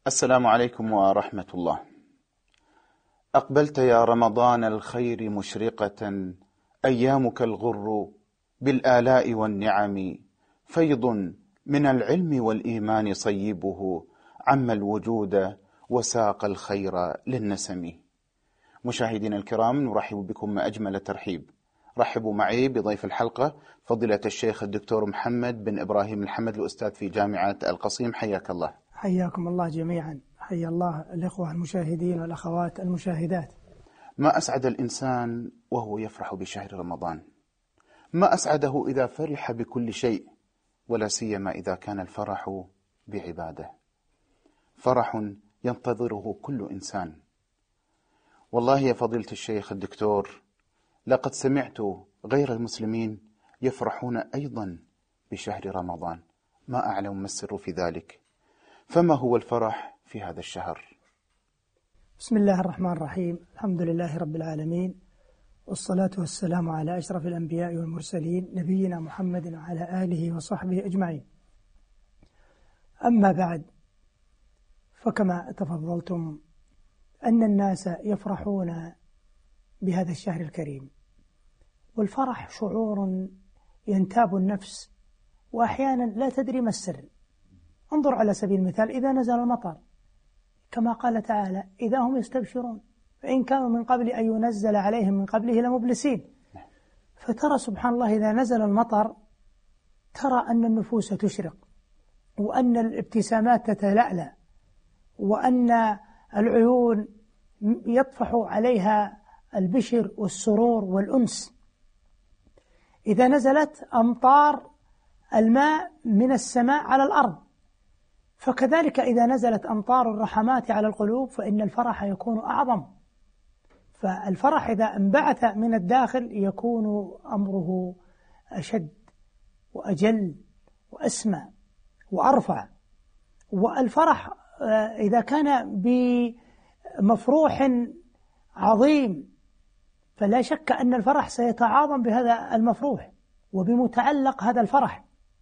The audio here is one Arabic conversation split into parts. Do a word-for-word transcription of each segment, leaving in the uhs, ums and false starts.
السلام عليكم ورحمة الله. أقبلت يا رمضان الخير مشرقة، أيامك الغر بالآلاء والنعم، فيض من العلم والإيمان صيبه، عم الوجود وساق الخير للنسم. مشاهدينا الكرام، نرحب بكم أجمل ترحيب. رحبوا معي بضيف الحلقة فضيلة الشيخ الدكتور محمد بن إبراهيم الحمد، الأستاذ في جامعة القصيم. حياك الله. حياكم الله جميعا. حيا الله الإخوة المشاهدين والأخوات المشاهدات. ما أسعد الإنسان وهو يفرح بشهر رمضان، ما أسعده إذا فرح بكل شيء، ولا سيما إذا كان الفرح بعبادة، فرح ينتظره كل إنسان. والله يا فضيلة الشيخ الدكتور، لقد سمعت غير المسلمين يفرحون أيضا بشهر رمضان، ما أعلم ما السر في ذلك، فما هو الفرح في هذا الشهر؟ بسم الله الرحمن الرحيم، الحمد لله رب العالمين، والصلاة والسلام على أشرف الأنبياء والمرسلين، نبينا محمد وعلى آله وصحبه أجمعين. أما بعد، فكما تفضلتم أن الناس يفرحون بهذا الشهر الكريم، والفرح شعور ينتاب النفس، وأحيانا لا تدري ما السر. انظر على سبيل المثال إذا نزل المطر، كما قال تعالى: إذا هم يستبشرون فإن كانوا من قبل أن ينزل عليهم من قبله لمبلسين. فترى سبحان الله إذا نزل المطر ترى أن النفوس تشرق، وأن الابتسامات تتلألأ، وأن العيون يطفح عليها البشر والسرور والأنس. إذا نزلت أمطار الماء من السماء على الأرض، فكذلك إذا نزلت أمطار الرحمات على القلوب فإن الفرح يكون أعظم. فالفرح إذا انبعث من الداخل يكون أمره أشد وأجل وأسمى وأرفع. والفرح إذا كان بمفروح عظيم فلا شك أن الفرح سيتعاظم بهذا المفروح وبمتعلق هذا الفرح.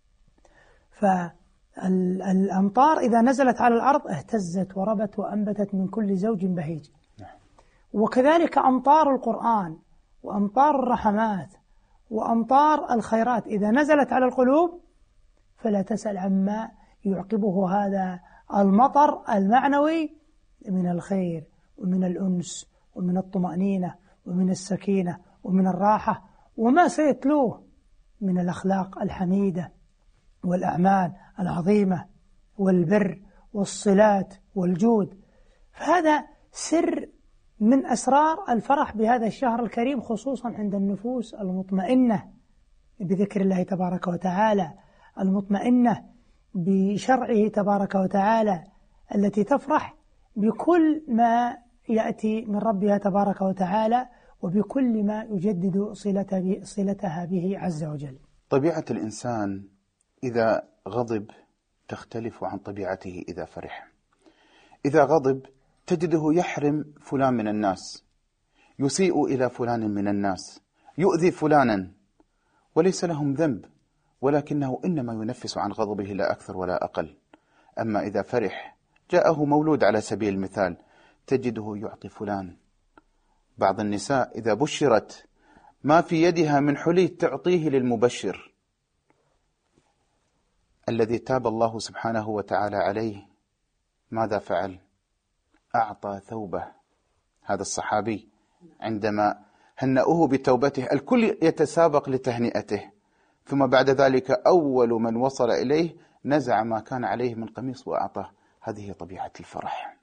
فالأمطار إذا نزلت على الأرض اهتزت وربت وأنبتت من كل زوج بهيج. وكذلك أمطار القرآن وأمطار الرحمات وأمطار الخيرات إذا نزلت على القلوب فلا تسأل عما يعقبه هذا المطر المعنوي من الخير ومن الأنس ومن الطمأنينة ومن السكينة ومن الراحة، وما سيتلوه من الأخلاق الحميدة والأعمال العظيمة والبر والصلات والجود. فهذا سر من أسرار الفرح بهذا الشهر الكريم، خصوصا عند النفوس المطمئنة بذكر الله تبارك وتعالى، المطمئنة بشرعه تبارك وتعالى، التي تفرح بكل ما يأتي من ربها تبارك وتعالى وبكل ما يجدد صلتها به عز وجل. طبيعة الإنسان إذا غضب تختلف عن طبيعته إذا فرح. إذا غضب تجده يحرم فلان من الناس، يسيء إلى فلان من الناس، يؤذي فلانا وليس لهم ذنب، ولكنه إنما ينفس عن غضبه لا أكثر ولا أقل. أما إذا فرح جاءه مولود على سبيل المثال تجده يعطي فلان. بعض النساء إذا بشرت ما في يدها من حلي تعطيه للمبشر. الذي تاب الله سبحانه وتعالى عليه ماذا فعل؟ أعطى ثوبه. هذا الصحابي عندما هنأوه بتوبته الكل يتسابق لتهنئته، ثم بعد ذلك أول من وصل إليه نزع ما كان عليه من قميص وأعطاه. هذه طبيعة الفرح.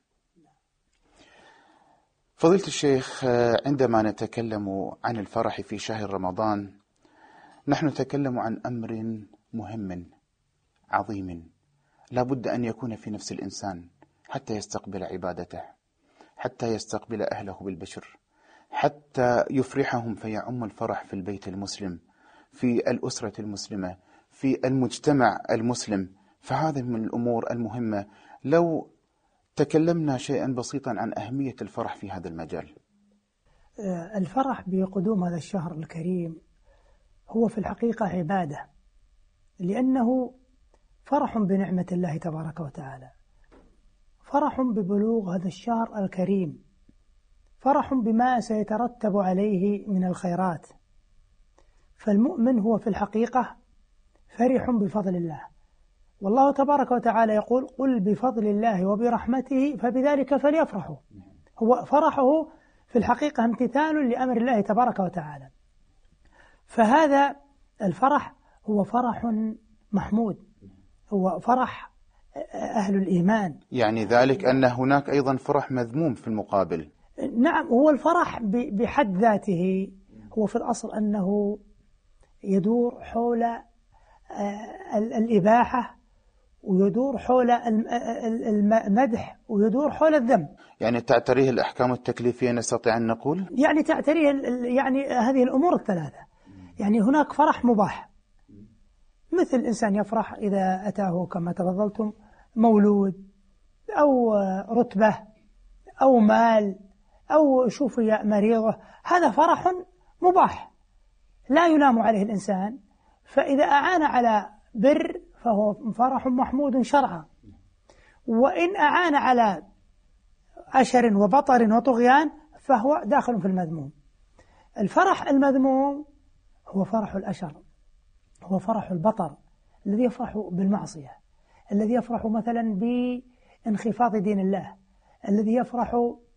فضيلة الشيخ، عندما نتكلم عن الفرح في شهر رمضان نحن نتكلم عن أمر مهم عظيم لا بد أن يكون في نفس الإنسان حتى يستقبل عبادته، حتى يستقبل أهله بالبشر، حتى يفرحهم فيعم الفرح في البيت المسلم، في الأسرة المسلمة، في المجتمع المسلم. فهذا من الأمور المهمة. لو تكلمنا شيئا بسيطا عن أهمية الفرح في هذا المجال. الفرح بقدوم هذا الشهر الكريم هو في الحقيقة عبادة، لأنه فرح بنعمة الله تبارك وتعالى، فرح ببلوغ هذا الشهر الكريم، فرح بما سيترتب عليه من الخيرات. فالمؤمن هو في الحقيقة فرح بفضل الله، والله تبارك وتعالى يقول: قل بفضل الله وبرحمته فبذلك فليفرحوا. هو فرحه في الحقيقة امتثال لأمر الله تبارك وتعالى. فهذا الفرح هو فرح محمود، هو فرح أهل الإيمان. يعني ذلك أن هناك أيضا فرح مذموم في المقابل. نعم، هو الفرح بحد ذاته هو في الأصل أنه يدور حول الإباحة، ويدور حول المدح، ويدور حول الذم. يعني تعتريه الأحكام التكليفية نستطيع أن نقول؟ يعني تعتريه يعني هذه الأمور الثلاثة. يعني هناك فرح مباح، مثل الإنسان يفرح إذا أتاه كما تفضلتم مولود أو رتبة أو مال أو شوفي مريضة، هذا فرح مباح لا يلام عليه الإنسان. فإذا أعان على بر فهو فرح محمود شرعا، وإن أعان على أشر وبطر وطغيان فهو داخل في المذموم. الفرح المذموم هو فرح الأشر، هو فرح البطر الذي يفرح بالمعصية، الذي يفرح مثلا بانخفاض دين الله، الذي يفرح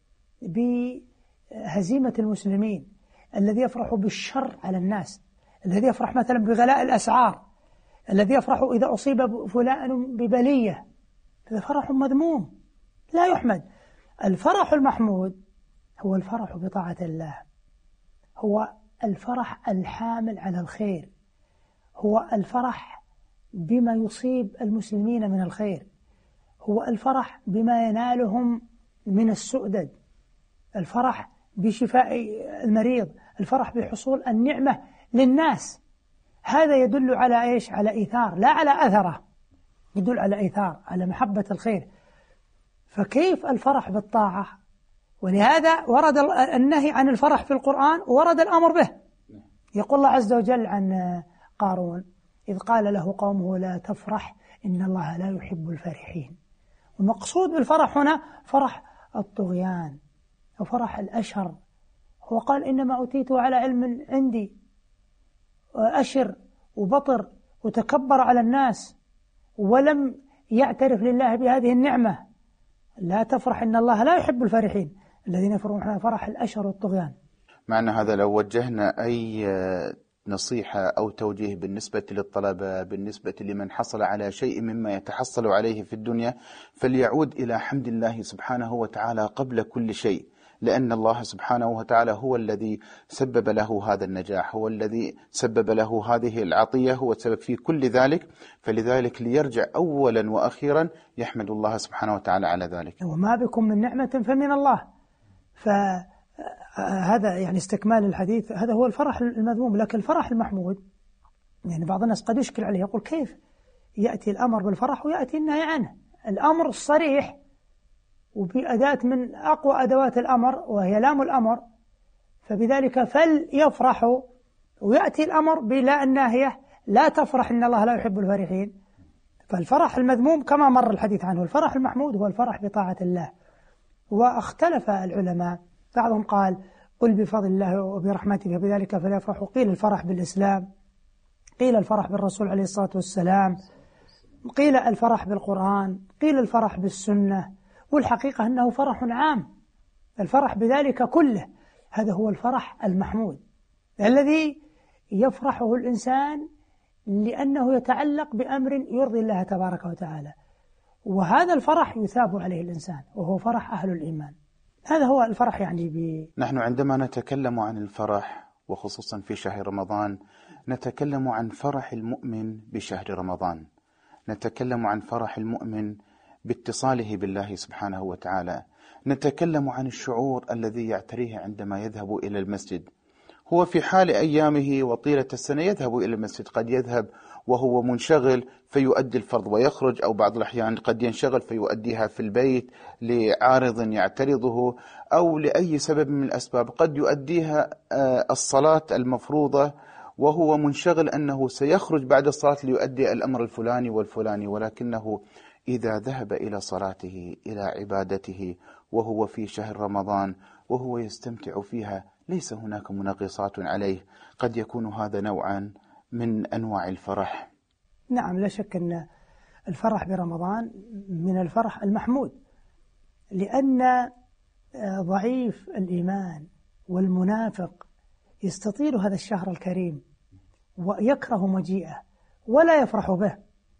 بهزيمة المسلمين، الذي يفرح بالشر على الناس، الذي يفرح مثلا بغلاء الأسعار، الذي يفرح إذا أصيب فلان ببلية. هذا فرح مذموم لا يحمد. الفرح المحمود هو الفرح بطاعة الله، هو الفرح الحامل على الخير، هو الفرح بما يصيب المسلمين من الخير، هو الفرح بما ينالهم من السؤدد، الفرح بشفاء المريض، الفرح بحصول النعمة للناس. هذا يدل على إيش؟ على إيثار، لا على أثره، يدل على إيثار، على محبة الخير. فكيف الفرح بالطاعة؟ ولهذا ورد النهي عن الفرح في القرآن ورد الأمر به. يقول الله عز وجل عن قارون: إذ قال له قومه لا تفرح إن الله لا يحب الفرحين. والمقصود بالفرح هنا فرح الطغيان وفرح الأشر. هو قال: إنما أوتيته على علم عندي، أشر وبطر وتكبر على الناس ولم يعترف لله بهذه النعمة. لا تفرح إن الله لا يحب الفرحين الذين يفرحون فرح الأشر والطغيان. معنى هذا لو وجهنا أي نصيحة أو توجيه بالنسبة للطلبة، بالنسبة لمن حصل على شيء مما يتحصل عليه في الدنيا، فليعود إلى حمد الله سبحانه وتعالى قبل كل شيء، لأن الله سبحانه وتعالى هو الذي سبب له هذا النجاح، هو الذي سبب له هذه العطية، هو السبب في كل ذلك. فلذلك ليرجع أولا وأخيرا يحمد الله سبحانه وتعالى على ذلك. وما بكم من نعمة فمن الله. فهذا يعني استكمال الحديث، هذا هو الفرح المذموم. لكن الفرح المحمود يعني بعض الناس قد يشكل عليه، يقول: كيف يأتي الأمر بالفرح ويأتي النهي عنه؟ الأمر الصريح وبأداة من أقوى أدوات الأمر وهي لام الأمر، فبذلك فليفرحوا، ويأتي الأمر بلا الناهية: لا تفرح إن الله لا يحب الفرحين. فالفرح المذموم كما مر الحديث عنه. الفرح المحمود هو الفرح بطاعة الله. واختلف العلماء، بعضهم قال: قل بفضل الله وبرحمته فبذلك فليفرحوا. قيل الفرح بالإسلام، قيل الفرح بالرسول عليه الصلاة والسلام، قيل الفرح بالقرآن، قيل الفرح بالسنة. والحقيقة أنه فرح عام، الفرح بذلك كله. هذا هو الفرح المحمود الذي يفرحه الإنسان لأنه يتعلق بأمر يرضي الله تبارك وتعالى، وهذا الفرح يثاب عليه الإنسان، وهو فرح أهل الإيمان. هذا هو الفرح. يعني ب... نحن عندما نتكلم عن الفرح وخصوصا في شهر رمضان، نتكلم عن فرح المؤمن بشهر رمضان، نتكلم عن فرح المؤمن باتصاله بالله سبحانه وتعالى، نتكلم عن الشعور الذي يعتريه عندما يذهب إلى المسجد. هو في حال أيامه وطيلة السنة يذهب إلى المسجد، قد يذهب وهو منشغل فيؤدي الفرض ويخرج، أو بعض الأحيان قد ينشغل فيؤديها في البيت لعارض يعترضه أو لأي سبب من الأسباب، قد يؤديها الصلاة المفروضة وهو منشغل أنه سيخرج بعد الصلاة ليؤدي الأمر الفلاني والفلاني، ولكنه إذا ذهب إلى صلاته إلى عبادته وهو في شهر رمضان وهو يستمتع فيها ليس هناك منغصات عليه، قد يكون هذا نوعا من أنواع الفرح. نعم، لا شك أن الفرح برمضان من الفرح المحمود، لأن ضعيف الإيمان والمنافق يستطيل هذا الشهر الكريم ويكره مجيئه ولا يفرح به،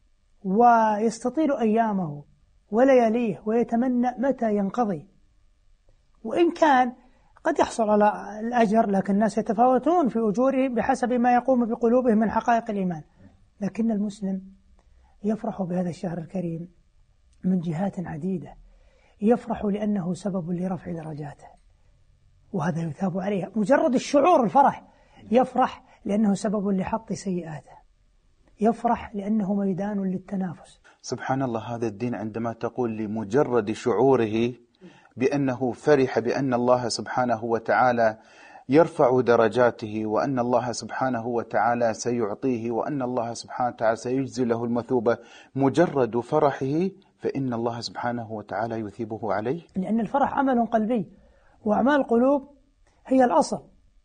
ويستطيل أيامه ولياليه ويتمنى متى ينقضي، وإن كان قد يحصل على الأجر، لكن الناس يتفاوتون في أجورهم بحسب ما يقوم بقلوبهم من حقائق الإيمان. لكن المسلم يفرح بهذا الشهر الكريم من جهات عديدة. يفرح لأنه سبب لرفع درجاته، وهذا يثاب عليه مجرد الشعور الفرح. يفرح لأنه سبب لحط سيئاته، يفرح لأنه ميدان للتنافس. سبحان الله، هذا الدين عندما تقول لمجرد شعوره بأنه فرح بأن الله سبحانه وتعالى يرفع درجاته، وأن الله سبحانه وتعالى سيعطيه، وأن الله سبحانه وتعالى سيجزي له المثوبة، مجرد فرحه فإن الله سبحانه وتعالى يثيبه عليه. لأن الفرح عمل قلبي، وأعمال القلوب هي الأصل.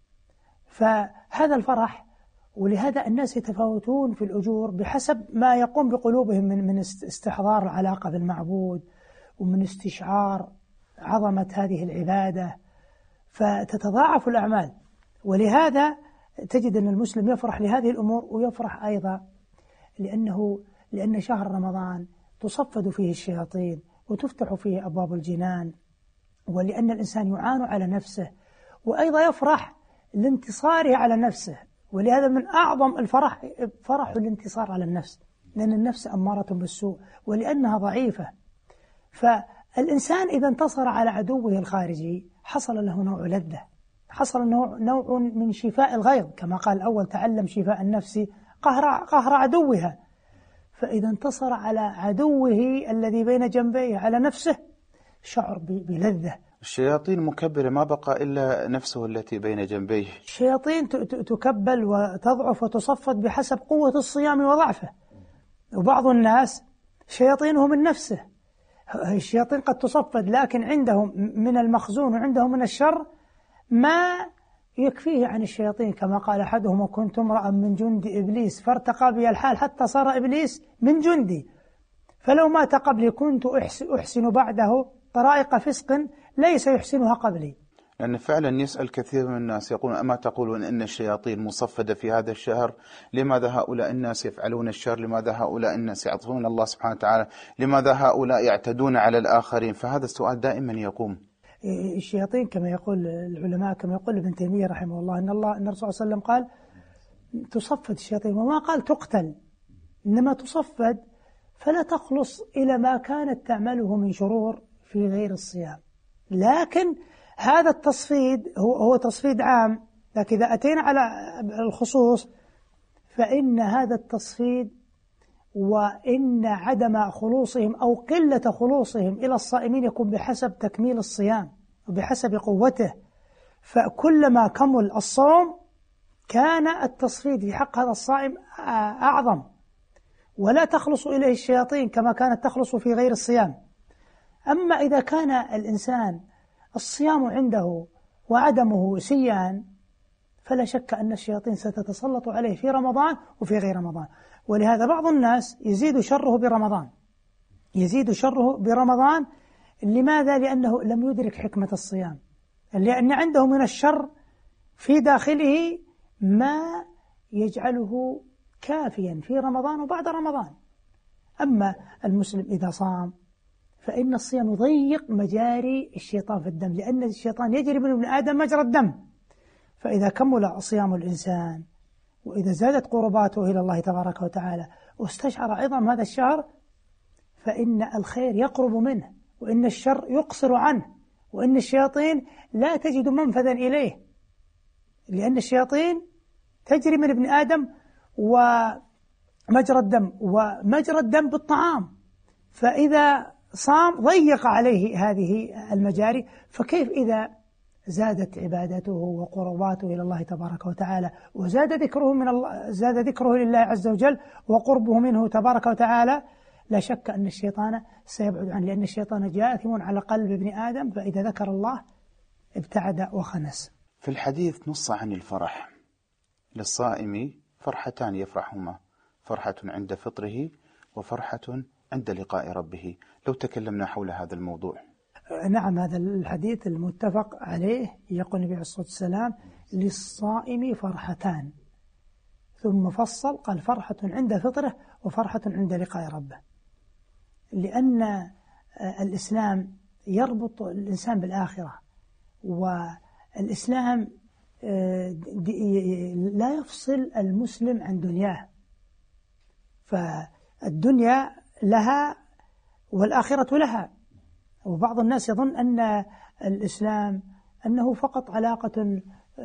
فهذا الفرح، ولهذا الناس يتفاوتون في الأجور بحسب ما يقوم بقلوبهم من من استحضار العلاقة بالمعبود، ومن استشعار عظمة هذه العبادة، فتتضاعف الأعمال. ولهذا تجد أن المسلم يفرح لهذه الأمور، ويفرح أيضا لأنه لأن شهر رمضان تصفد فيه الشياطين وتفتح فيه أبواب الجنان، ولأن الإنسان يعان على نفسه، وأيضا يفرح لانتصاره على نفسه. ولهذا من أعظم الفرح فرح الانتصار على النفس، لأن النفس أمارة بالسوء ولأنها ضعيفة. فالإنسان إذا انتصر على عدوه الخارجي حصل له نوع لذة، حصل نوع, نوع من شفاء الغيظ، كما قال الأول: تعلم شفاء النفس قهر, قهر عدوها. فإذا انتصر على عدوه الذي بين جنبيه على نفسه شعر بلذة. الشياطين مكبلة، ما بقى إلا نفسه التي بين جنبيه. الشياطين تكبل وتضعف وتصفد بحسب قوة الصيام وضعفه. وبعض الناس شياطينه من نفسه، الشياطين قد تصفد، لكن عندهم من المخزون وعندهم من الشر ما يكفيه عن الشياطين، كما قال أحدهم: وكنت امرأ من جند إبليس فارتقى بي الحال حتى صار إبليس من جندي، فلو مات قبلي كنت أحسن بعده طرائق فسق ليس يحسنها قبلي. لأن فعلا يسأل كثير من الناس يقولون: أما تقولون أن الشياطين مصفدة في هذا الشهر؟ لماذا هؤلاء الناس يفعلون الشر؟ لماذا هؤلاء الناس يعصون الله سبحانه وتعالى؟ لماذا هؤلاء يعتدون على الآخرين؟ فهذا السؤال دائما يقوم. الشياطين كما يقول العلماء، كما يقول ابن تيمية رحمه الله، أن الله أن الرسول صلى الله عليه وسلم قال: تصفد الشياطين، وما قال تقتل، إنما تصفد فلا تخلص إلى ما كانت تعمله من شرور في غير الصيام. لكن هذا التصفيد هو هو تصفيد عام، لكن إذا أتينا على الخصوص فإن هذا التصفيد وإن عدم خلوصهم أو قلة خلوصهم إلى الصائمين يكون بحسب تكميل الصيام وبحسب قوته. فكلما كمل الصوم كان التصفيد في حق هذا الصائم أعظم، ولا تخلص إليه الشياطين كما كانت تخلص في غير الصيام. أما إذا كان الإنسان الصيام عنده وعدمه سيان فلا شك أن الشياطين ستتسلط عليه في رمضان وفي غير رمضان. ولهذا بعض الناس يزيد شره برمضان، يزيد شره برمضان. لماذا؟ لأنه لم يدرك حكمة الصيام، لأن عنده من الشر في داخله ما يجعله كافيا في رمضان وبعد رمضان. أما المسلم إذا صام فإن الصيام يضيق مجاري الشيطان في الدم، لأن الشيطان يجري من ابن آدم مجرى الدم. فإذا كمل صيام الإنسان وإذا زادت قرباته إلى الله تبارك وتعالى واستشعر عظم هذا الشهر فإن الخير يقرب منه، وإن الشر يقصر عنه، وإن الشياطين لا تجد منفذا إليه، لأن الشياطين تجري من ابن آدم ومجرى الدم، ومجرى الدم بالطعام. فإذا صام ضيق عليه هذه المجاري، فكيف إذا زادت عبادته وقرباته إلى الله تبارك وتعالى وزاد ذكره من الله، زاد ذكره لله عز وجل وقربه منه تبارك وتعالى، لا شك أن الشيطان سيبعد عنه، لأن الشيطان جاثم على قلب ابن آدم، فإذا ذكر الله ابتعد وخنس. في الحديث نص عن الفرح للصائم، فرحتان يفرحهما، فرحة عند فطره وفرحة عند لقاء ربه. لو تكلمنا حول هذا الموضوع. نعم، هذا الحديث المتفق عليه يقول النبي عليه الصلاة والسلام: للصائم فرحتان، ثم فصل قال: فرحة عند فطره وفرحة عند لقاء ربه. لأن الإسلام يربط الإنسان بالآخرة، والإسلام لا يفصل المسلم عن دنياه، فالدنيا لها والآخرة لها. وبعض الناس يظن أن الإسلام أنه فقط علاقة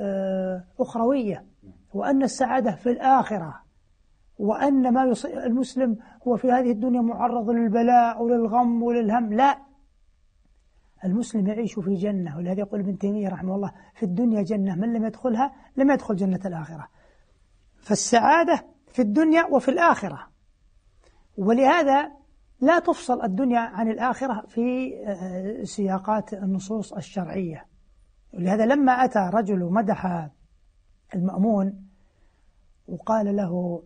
أخروية، وأن السعادة في الآخرة، وأن ما يصيب المسلم هو في هذه الدنيا معرض للبلاء وللغم وللهم. لا، المسلم يعيش في جنة، ولهذا يقول ابن تيمية رحمه الله: في الدنيا جنة، من لم يدخلها لم يدخل جنة الآخرة. فالسعادة في الدنيا وفي الآخرة، ولهذا لا تفصل الدنيا عن الآخرة في سياقات النصوص الشرعية. ولهذا لما أتى رجل ومدح المأمون وقال له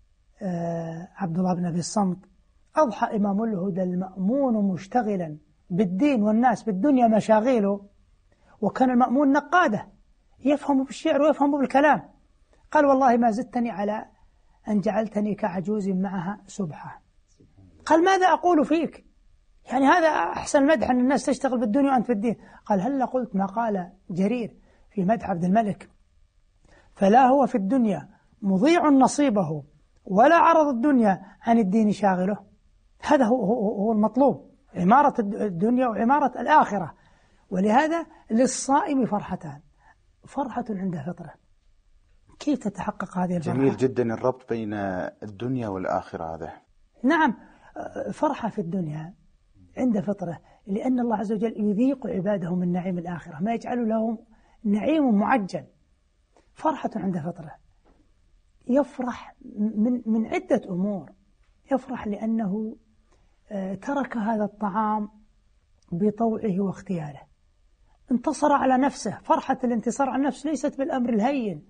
عبد الله بن أبي الصمت: أضحى إمام الهدى المأمون مشتغلا بالدين والناس بالدنيا مشاغيله. وكان المأمون نقاده، يفهم بالشعر ويفهم بالكلام. قال: والله ما زدتني على أن جعلتني كعجوز معها سبحة. قال: ماذا أقول فيك؟ يعني هذا أحسن مدح أن الناس تشتغل بالدنيا وأنت في الدين. قال: هل قلت ما قال جرير في مدح عبد الملك: فلا هو في الدنيا مضيع نصيبه ولا عرض الدنيا عن الدين شاغله. هذا هو, هو, هو المطلوب، عمارة الدنيا وعمارة الآخرة. ولهذا للصائم فرحتان، فرحة عند فطره. كيف تتحقق هذه الفرحة؟ جميل جدا الربط بين الدنيا والآخرة هذا. نعم، فرحة في الدنيا عند فطره، لأن الله عز وجل يذيق عباده من نعيم الآخرة، ما يجعل لهم نعيم معجل. فرحة عند فطره، يفرح من من عدة أمور. يفرح لأنه ترك هذا الطعام بطوعه واختياره، انتصر على نفسه. فرحة الانتصار على النفس ليست بالأمر الهين.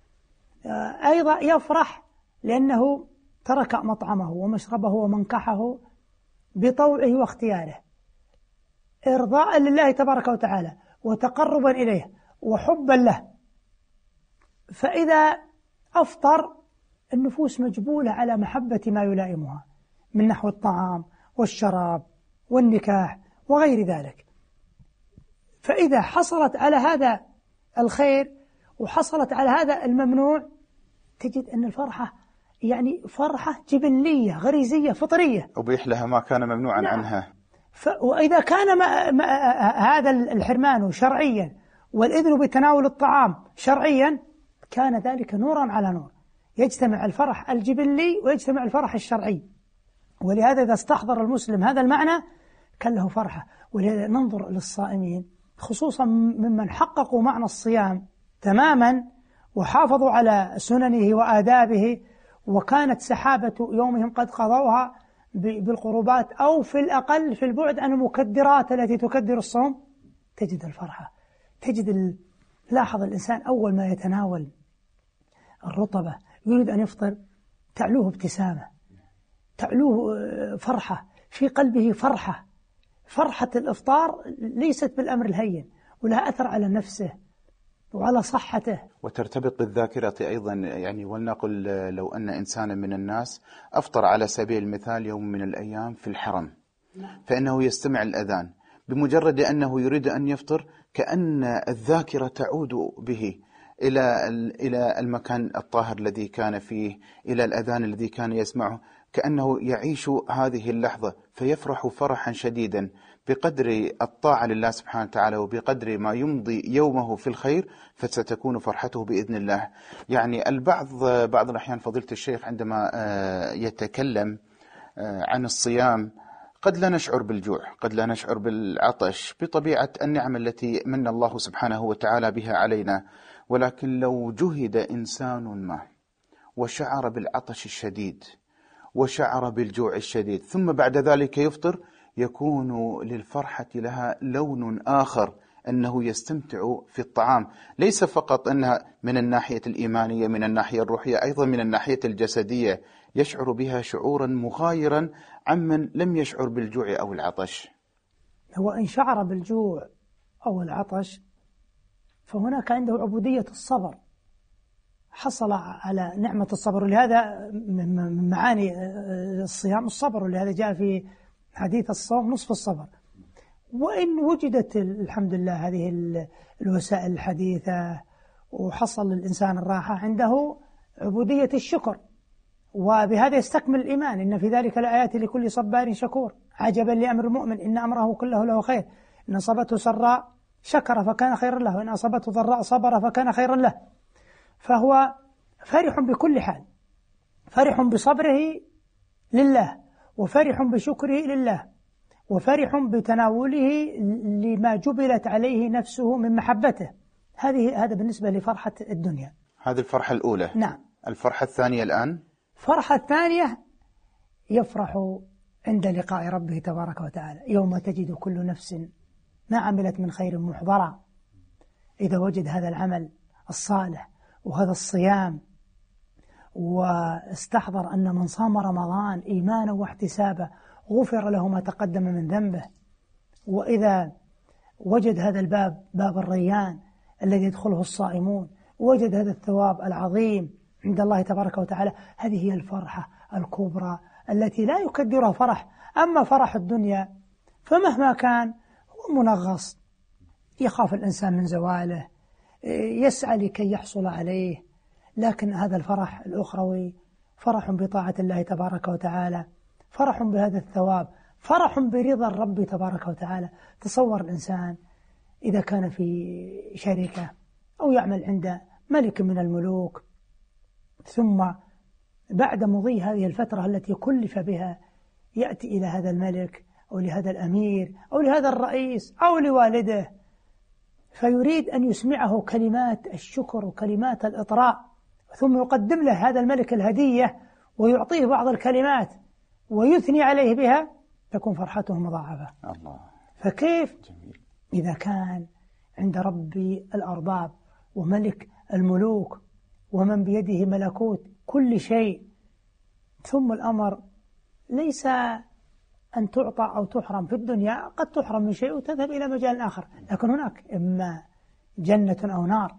أيضا يفرح لأنه ترك مطعمه ومشربه ومنكحه بطوعه واختياره، إرضاء لله تبارك وتعالى وتقربا إليه وحبا له. فإذا أفطر النفوس مجبولة على محبة ما يلائمها من نحو الطعام والشراب والنكاح وغير ذلك. فإذا حصلت على هذا الخير وحصلت على هذا الممنوع، تجد أن الفرحة يعني فرحة جبلية غريزية فطرية، أبيح لها ما كان ممنوعا نعم. عنها. ف... وإذا كان ما... ما... هذا الحرمان شرعيا والإذن بتناول الطعام شرعيا، كان ذلك نورا على نور، يجتمع الفرح الجبلي ويجتمع الفرح الشرعي. ولهذا إذا استحضر المسلم هذا المعنى كان له فرحة. ولهذا ننظر للصائمين خصوصا ممن حققوا معنى الصيام تماما وحافظوا على سننه وآدابه، وكانت سحابة يومهم قد قضوها بالقربات أو في الأقل في البعد عن المكدرات التي تكدر الصوم، تجد الفرحة. تجد ال... لاحظ الإنسان أول ما يتناول الرطبة يريد أن يفطر تعلوه ابتسامة، تعلوه فرحة في قلبه، فرحة. فرحة الإفطار ليست بالأمر الهين، ولها أثر على نفسه وعلى صحته، وترتبط بالذاكرة أيضا. يعني ولنقل لو أن إنسانا من الناس أفطر على سبيل المثال يوم من الأيام في الحرم، فإنه يستمع الأذان، بمجرد أنه يريد أن يفطر كأن الذاكرة تعود به إلى إلى المكان الطاهر الذي كان فيه، إلى الأذان الذي كان يسمعه، كأنه يعيش هذه اللحظة، فيفرح فرحا شديدا بقدر الطاعة لله سبحانه وتعالى وبقدر ما يمضي يومه في الخير، فستكون فرحته بإذن الله. يعني البعض بعض الأحيان فضيلة الشيخ عندما يتكلم عن الصيام قد لا نشعر بالجوع، قد لا نشعر بالعطش بطبيعة النعم التي من الله سبحانه وتعالى بها علينا، ولكن لو جهد إنسان ما وشعر بالعطش الشديد وشعر بالجوع الشديد، ثم بعد ذلك يفطر، يكون للفرحة لها لون آخر، أنه يستمتع في الطعام، ليس فقط أنها من الناحية الإيمانية، من الناحية الروحية، أيضا من الناحية الجسدية، يشعر بها شعورا مغايرا عمن لم يشعر بالجوع أو العطش. هو إن شعر بالجوع أو العطش فهناك عنده عبودية الصبر، حصل على نعمة الصبر، ولهذا من معاني الصيام الصبر، ولهذا جاء في حديث الصوم نصف الصبر. وإن وجدت الحمد لله هذه الوسائل الحديثة وحصل للإنسان الراحة، عنده عبودية الشكر، وبهذا يستكمل الإيمان. إن في ذلك لآيات لكل صبار شكور، عجبا لأمر المؤمن إن أمره كله له خير، إن أصابته سراء شكر فكان خيرا له، وإن أصابته ضراء صبر فكان خيرا له. فهو فرح بكل حال، فرح بصبره لله، وفرح بشكره لله، وفرح بتناوله لما جبلت عليه نفسه من محبته. هذه هذا بالنسبة لفرحة الدنيا. هذه الفرحة الأولى. نعم. الفرحة الثانية الآن؟ الفرحة الثانية يفرح عند لقاء ربه تبارك وتعالى، يوم تجد كل نفس ما عملت من خير محضرا. إذا وجد هذا العمل الصالح وهذا الصيام، واستحضر أن من صام رمضان إيمانا واحتسابا غفر له ما تقدم من ذنبه، وإذا وجد هذا الباب، باب الريان الذي يدخله الصائمون، وجد هذا الثواب العظيم عند الله تبارك وتعالى، هذه هي الفرحة الكبرى التي لا يكدرها فرح. أما فرح الدنيا فمهما كان هو منغص، يخاف الإنسان من زواله، يسعى لكي يحصل عليه. لكن هذا الفرح الأخروي فرح بطاعة الله تبارك وتعالى، فرح بهذا الثواب، فرح برضا الرب تبارك وتعالى. تصور الإنسان إذا كان في شركة أو يعمل عند ملك من الملوك، ثم بعد مضي هذه الفترة التي كلف بها يأتي إلى هذا الملك أو لهذا الأمير أو لهذا الرئيس أو لوالده، فيريد أن يسمعه كلمات الشكر وكلمات الإطراء، ثم يقدم له هذا الملك الهدية ويعطيه بعض الكلمات ويثني عليه بها، تكون فرحته مضاعفة. الله. فكيف جميل. إذا كان عند ربي الأرباب وملك الملوك ومن بيده ملكوت كل شيء، ثم الأمر ليس أن تعطى أو تحرم في الدنيا، قد تحرم من شيء وتذهب إلى مجال آخر، لكن هناك إما جنة أو نار.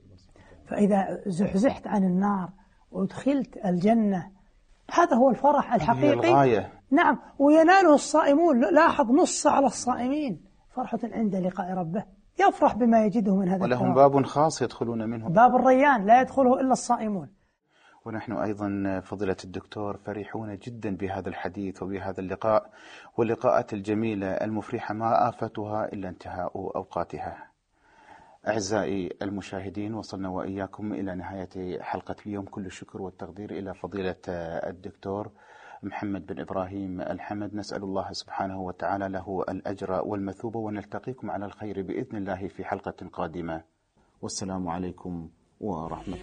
فإذا زحزحت عن النار وادخلت الجنة، هذا هو الفرح الحقيقي. الغاية. نعم، ويناله الصائمون. لاحظ نص على الصائمين فرحة عند لقاء ربه، يفرح بما يجده من هذا ولهم الثواب. باب خاص يدخلون منه، باب الريان لا يدخله إلا الصائمون. ونحن أيضا فضيلة الدكتور فرحون جدا بهذا الحديث وبهذا اللقاء واللقاءات الجميلة المفرحة ما آفتها إلا انتهاء أوقاتها. أعزائي المشاهدين، وصلنا وإياكم إلى نهاية حلقة اليوم. كل الشكر والتقدير إلى فضيلة الدكتور محمد بن إبراهيم الحمد، نسأل الله سبحانه وتعالى له الأجر والمثوبة، ونلتقيكم على الخير بإذن الله في حلقة قادمة، والسلام عليكم ورحمة الله.